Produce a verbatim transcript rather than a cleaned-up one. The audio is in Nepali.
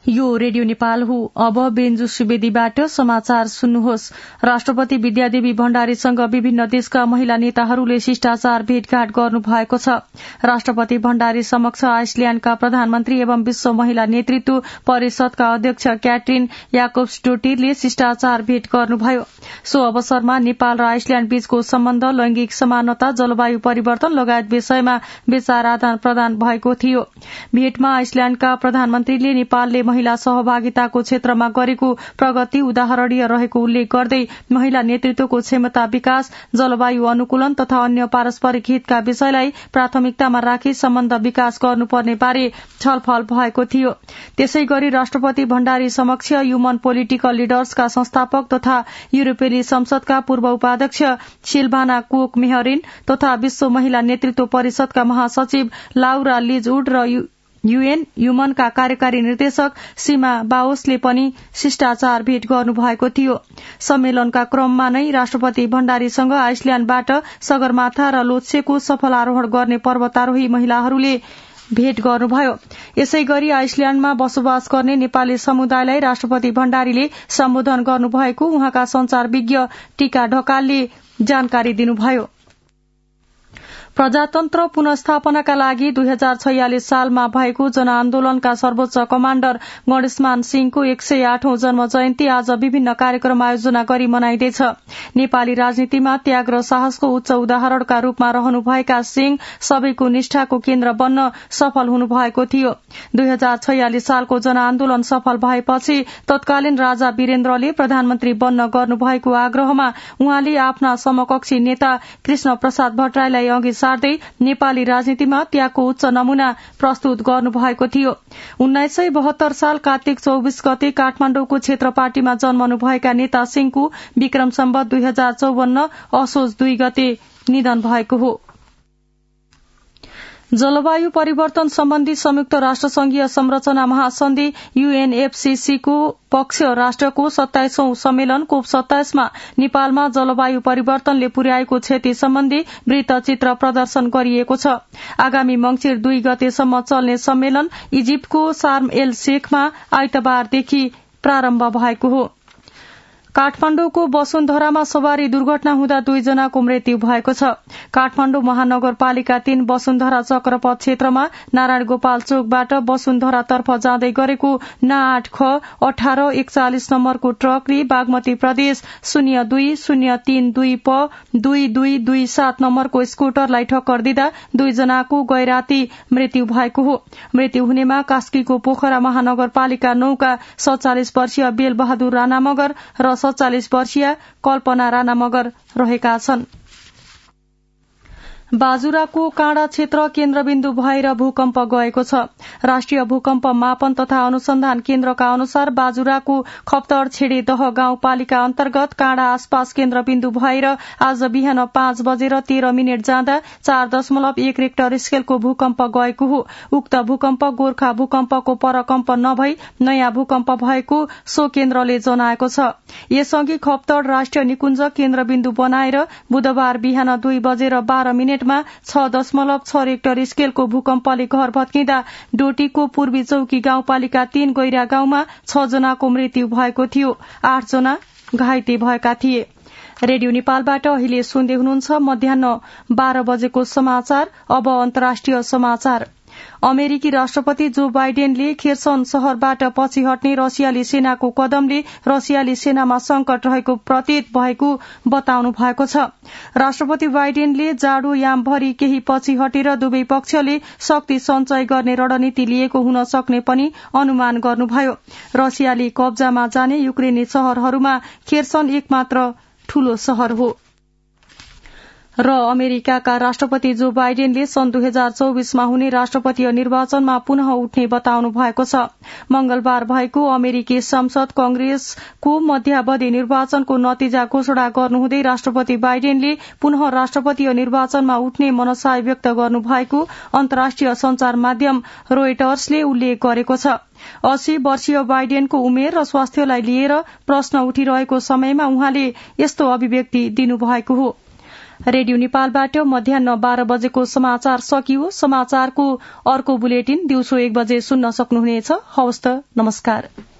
यो रेडियो नेपाल हो। अब बेन्जु सुवेदीबाट समाचार सुन्नुहोस्। राष्ट्रपति विद्यादेवी भण्डारीसँग विभिन्न देशका महिला नेताहरूले शिष्टाचार भेटघाट गर्नु भएको छ। राष्ट्रपति भण्डारी समक्ष आइसल्याण्डका प्रधानमन्त्री एवं विश्व महिला नेतृत्व परिषदका अध्यक्ष क्याट्रिन याकोब्सडोटिरले शिष्टाचार भेट गर्नुभयो। सो अवसरमा नेपाल र आइसल्याण्ड बीचको सम्बन्ध, लैंगिक समानता, जलवायु परिवर्तन लगायत विषयमा विचार आदान प्रदान भएको थियो। भेटमा आइसल्याण्डका प्रधानमन्त्रीले नेपालले महिला सहभागिताको क्षेत्रमा गरेको प्रगति उदाहरणीय रहेको उल्लेख गर्दै महिला नेतृत्वको क्षमता विकास, जलवायु अनुकूलन तथा अन्य पारस्परिक हितका विषयलाई प्राथमिकतामा राखी सम्बन्ध विकास गर्नुपर्ने बारे छलफल भएको थियो। त्यसै गरी राष्ट्रपति भण्डारी समक्ष ह्युमन पोलिटिकल लिडर्सका संस्थापक तथा युरोपेली संसदका पूर्व उपाध्यक्ष सिल्भाना कोक मेहरिन तथा विश्व महिला नेतृत्व परिषदका महासचिव लाउरा लिजउड र यूएन ह्युमनका कार्यकारी निर्देशक सीमा बाओसले पनि शिष्टाचार भेट गर्नु भएको थियो। सम्मेलनका क्रममा नै राष्ट्रपति भण्डारीसँग आइसल्याण्डबाट सगरमाथा र लोत्सेको सफल आरोहण गर्ने पर्वतारोही महिलाहरूले भेट गर्नुभयो। यसै गरी आइसल्याण्डमा बसोबास गर्ने नेपाली समुदायलाई राष्ट्रपति भण्डारीले सम्बोधन गर्नुभएको उहाँका संचारविज्ञ टीका ढकालले जानकारी दिनुभयो। प्रजातन्त्र पुनस्थापनाका लागि दुई हजार छयालिस सालमा भएको जनआन्दोलनका सर्वोच्च कमाण्डर गणेशमान सिंहको एक सय आठौं जन्म जयन्ती आज विभिन्न कार्यक्रम आयोजना गरी मनाइँदैछ। नेपाली राजनीतिमा त्याग र साहसको उच्च उदाहरणका रूपमा रहनुभएका सिंह सबैको निष्ठाको केन्द्र बन्न सफल हुनुभएको थियो। दुई हजार छयालिस सालको जनआन्दोलन सफल भएपछि तत्कालीन राजा वीरेन्द्रले प्रधानमन्त्री बन्न गर्नुभएको आग्रहमा उहाँले आफ्ना समकक्षी नेता कृष्ण प्रसाद भट्टराईलाई अघि सार्दै नेपाली राजनीतिमा त्यागको उच्च नमूना प्रस्तुत गर्नुभएको थियो। उन्नाइस सय बहत्तर साल कार्तिक चौबीस गते काठमाण्डुको क्षेत्रपाटीमा जन्मनुभएका नेता सिंहको विक्रम सम्वत दुई हजार चौवन्न असोज दुई गते निधन भएको हो। जलवायु परिवर्तन सम्बन्धी संयुक्त राष्ट्र संघीय संरचना महासन्धि यूएनएफसीसीको पक्ष राष्ट्रको सत्ताइसौं सम्मेलन कोप सत्ताइसमा नेपालमा जलवायु परिवर्तनले पुर्याएको क्षति सम्बन्धी वृत्तचित्र प्रदर्शन गरिएको छ। आगामी मंगिर दुई गतेसम्म चल्ने सम्मेलन इजिप्टको शार्म एल शेखमा आइतबारदेखि प्रारम्भ भएको हो। काठमाण्डुको वसुन्धरामा सवारी दुर्घटना हुँदा दुईजनाको मृत्यु भएको छ। काठमाण्डु महानगरपालिका तीन वसुन्धरा चक्रपथ क्षेत्रमा नारायण गोपाल चोकबाट वसुन्धरातर्फ जाँदै गरेको ना आठ ख अठार एकचालिस नम्बरको ट्रकले बागमती प्रदेश शून्य दुई शून्य तीन दुई प दुई दुई दुई सात नम्बरको स्कूटरलाई ठक्कर दिँदा दुईजनाको गैराती मृत्यु भएको हो। मृत्यु हुनेमा कास्कीको पोखरा महानगरपालिका नौ का सत्तालिस वर्षीय बेल बहादुर राणा मगर र सत्तालिस वर्षीय कल्पना राणा मगर रहेका छन्। बाजुराको काँडा क्षेत्र केन्द्रबिन्दु भएर भूकम्प गएको छ। राष्ट्रिय भूकम्प मापन तथा अनुसन्धान केन्द्रका अनुसार बाजुराको खप्तड छेडे दह गाउँपालिका अन्तर्गत काँडा आसपास केन्द्रबिन्दु भएर आज बिहान पाँच बजेर तेह्र मिनट जाँदा चार दशमलव एक रेक्टर स्केलको भूकम्प गएको हो। उक्त भूकम्प गोर्खा भूकम्पको परकम्प नभई नयाँ भूकम्प भएको सो केन्द्रले जनाएको छ। यसअघि खप्तड राष्ट्रिय निकुञ्ज केन्द्रबिन्दु बनाएर बुधबार बिहान दुई बजेर बाह्र मिनट छ दशमलव छ रेक्टर स्केलको भूकम्पले घर भत्किँदा डोटीको पूर्वी चौकी गाउँपालिका तीन गैरा गाउँमा छ जनाको मृत्यु भएको थियो। आठ जना घाइते भएका थिए। रेडियो नेपालबाट अहिले सुन्दै हुनुहुन्छ मध्याह्न बाह्र बजेको समाचार। अब अन्तर्राष्ट्रिय समाचार। अमेरिकी राष्ट्रपति जो बाइडेनले खेर्सन शहरबाट पछि हट्ने रसियाली सेनाको कदमले रसियाली सेनामा संकट रहेको प्रतीत भएको बताउनु भएको छ। राष्ट्रपति बाइडेनले जाडो यामभरि केही पछि हटेर दुवै पक्षले शक्ति सञ्चय गर्ने रणनीति लिएको हुन सक्ने पनि अनुमान गर्नुभयो। रसियाली कब्जामा जाने युक्रेनी शहरहरूमा खेर्सन एकमात्र ठूलो शहर हो। र अमेरिकाका राष्ट्रपति जो बाइडेनले सन् दुई हजार चौबीसमा हुने राष्ट्रपतीय निर्वाचनमा पुनः उठ्ने बताउनु भएको छ। मंगलबार भएको अमेरिकी संसद कंग्रेसको मध्यावधि निर्वाचनको नतिजा घोषणा गर्नुहुँदै राष्ट्रपति बाइडेनले पुनः राष्ट्रपतीय निर्वाचनमा उठ्ने मनसाय व्यक्त गर्नुभएको अन्तर्राष्ट्रिय संचार माध्यम रोयटर्सले उल्लेख गरेको छ। अस्सी वर्षीय बाइडेनको उमेर र स्वास्थ्यलाई लिएर प्रश्न उठिरहेको समयमा उहाँले यस्तो अभिव्यक्ति दिनुभएको हो। रेडियो नेपालबाट मध्याह बाह्र बजेको समाचार सकियो। समाचारको अर्को बुलेटिन दिउँसो एक बजे सुन्न सक्नुहुनेछ। हवस् त, नमस्कार।